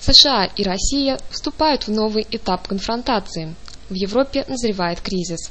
США и Россия вступают в новый этап конфронтации. В Европе назревает кризис.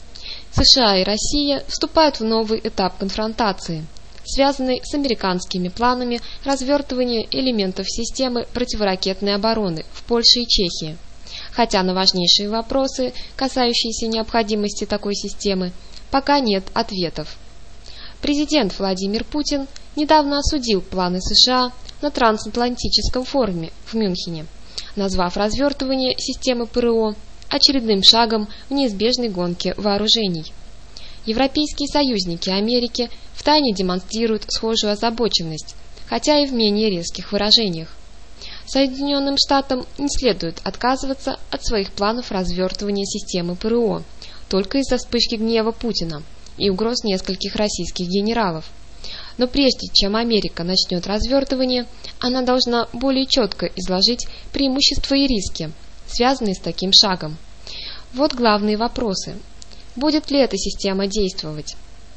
США и Россия вступают в новый этап конфронтации, связанный с американскими планами развертывания элементов системы противоракетной обороны в Польше и Чехии. Хотя на важнейшие вопросы, касающиеся необходимости такой системы, пока нет ответов. Президент Владимир Путин недавно осудил планы США на трансатлантическом форуме в Мюнхене, назвав развертывание системы ПРО очередным шагом в неизбежной гонке вооружений. Европейские союзники Америки втайне демонстрируют схожую озабоченность, хотя и в менее резких выражениях. Соединенным Штатам не следует отказываться от своих планов развертывания системы ПРО только из-за вспышки гнева Путина и угроз нескольких российских генералов. Но прежде чем Америка начнет развертывание, она должна более четко изложить преимущества и риски, связанные с таким шагом. Вот главные вопросы. Будет ли эта система действовать?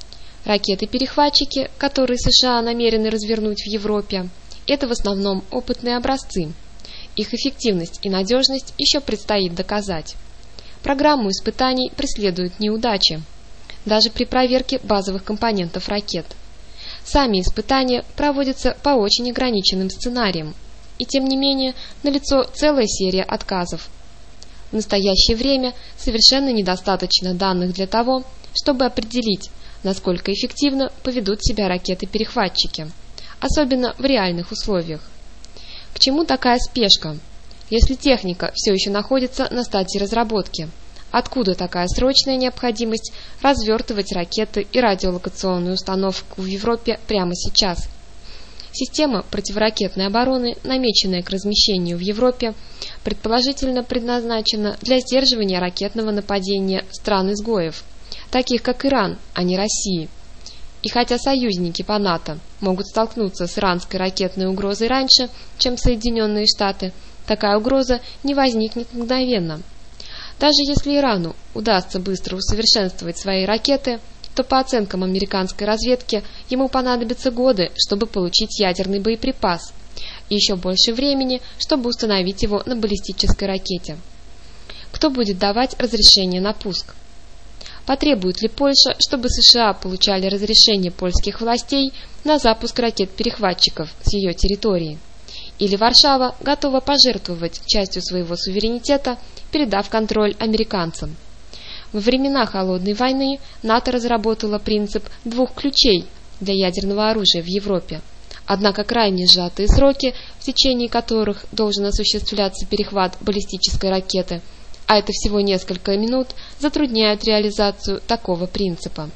Ракеты-перехватчики, которые США намерены развернуть в Европе, это в основном опытные образцы. Их эффективность и надежность еще предстоит доказать. Программу испытаний преследуют неудачи, даже при проверке базовых компонентов ракет. Сами испытания проводятся по очень ограниченным сценариям, и тем не менее налицо целая серия отказов. В настоящее время совершенно недостаточно данных для того, чтобы определить, насколько эффективно поведут себя ракеты-перехватчики, особенно в реальных условиях. К чему такая спешка, если техника все еще находится на стадии разработки? Откуда такая срочная необходимость развертывать ракеты и радиолокационную установку в Европе прямо сейчас? Система противоракетной обороны, намеченная к размещению в Европе, предположительно предназначена для сдерживания ракетного нападения стран-изгоев, таких как Иран, а не России. И хотя союзники по НАТО могут столкнуться с иранской ракетной угрозой раньше, чем Соединенные Штаты, такая угроза не возникнет мгновенно. Даже если Ирану удастся быстро усовершенствовать свои ракеты, то по оценкам американской разведки ему понадобятся годы, чтобы получить ядерный боеприпас, и еще больше времени, чтобы установить его на баллистической ракете. Кто будет давать разрешение на пуск? Потребует ли Польша, чтобы США получали разрешение польских властей на запуск ракет-перехватчиков с ее территории? Или Варшава готова пожертвовать частью своего суверенитета, передав контроль американцам? Во времена Холодной войны НАТО разработало принцип двух ключей для ядерного оружия в Европе. Однако крайне сжатые сроки, в течение которых должен осуществляться перехват баллистической ракеты, а это всего несколько минут, затрудняют реализацию такого принципа.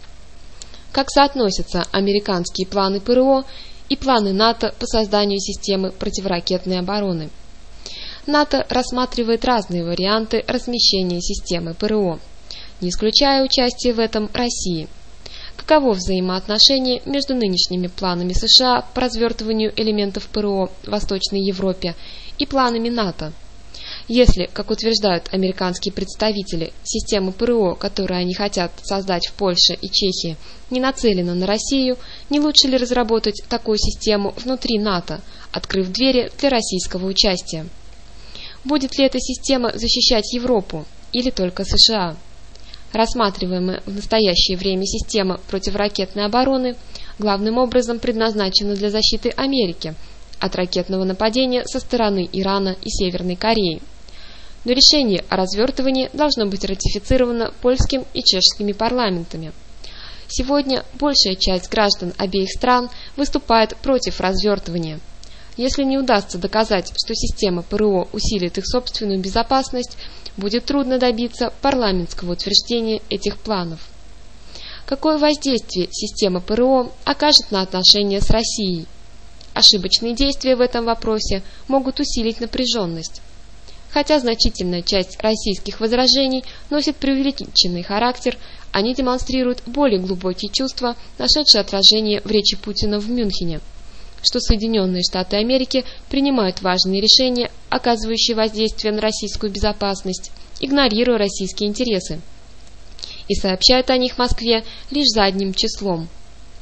Как соотносятся американские планы ПРО и планы НАТО по созданию системы противоракетной обороны? НАТО рассматривает разные варианты размещения системы ПРО, не исключая участие в этом России. Каково взаимоотношение между нынешними планами США по развертыванию элементов ПРО в Восточной Европе и планами НАТО? Если, как утверждают американские представители, система ПРО, которую они хотят создать в Польше и Чехии, не нацелена на Россию, не лучше ли разработать такую систему внутри НАТО, открыв двери для российского участия? Будет ли эта система защищать Европу или только США? Рассматриваемая в настоящее время система противоракетной обороны главным образом предназначена для защиты Америки от ракетного нападения со стороны Ирана и Северной Кореи. Но решение о развертывании должно быть ратифицировано польским и чешскими парламентами. Сегодня большая часть граждан обеих стран выступает против развертывания. Если не удастся доказать, что система ПРО усилит их собственную безопасность, будет трудно добиться парламентского утверждения этих планов. Какое воздействие система ПРО окажет на отношения с Россией? Ошибочные действия в этом вопросе могут усилить напряженность. Хотя значительная часть российских возражений носит преувеличенный характер, они демонстрируют более глубокие чувства, нашедшие отражение в речи Путина в Мюнхене, что Соединенные Штаты Америки принимают важные решения, оказывающие воздействие на российскую безопасность, игнорируя российские интересы, и сообщают о них Москве лишь задним числом.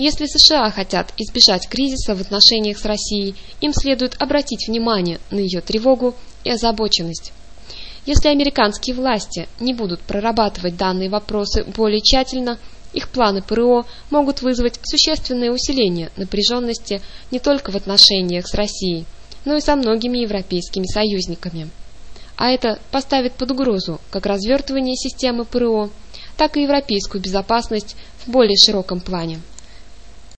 Если США хотят избежать кризиса в отношениях с Россией, им следует обратить внимание на ее тревогу и озабоченность. Если американские власти не будут прорабатывать данные вопросы более тщательно, их планы ПРО могут вызвать существенное усиление напряженности не только в отношениях с Россией, но и со многими европейскими союзниками. А это поставит под угрозу как развертывание системы ПРО, так и европейскую безопасность в более широком плане.